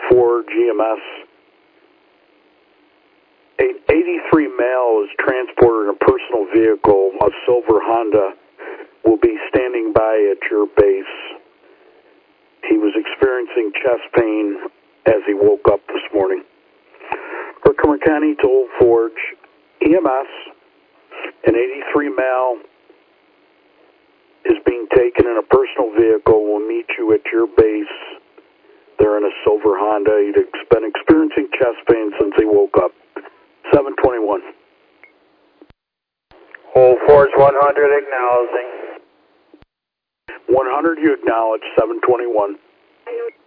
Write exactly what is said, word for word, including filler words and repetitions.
four G M S. An eighty-three male is transported in a personal vehicle, a silver Honda, will be standing by at your base. He was experiencing chest pain as he woke up this morning. Herkimer County to Old Forge, E M S, an eighty-three male is being taken in a personal vehicle, will meet you at your base. They're in a silver Honda. He'd been experiencing chest pain since he woke up. seven twenty-one. Old Forge one hundred, acknowledging. one hundred, you acknowledge, seven twenty-one.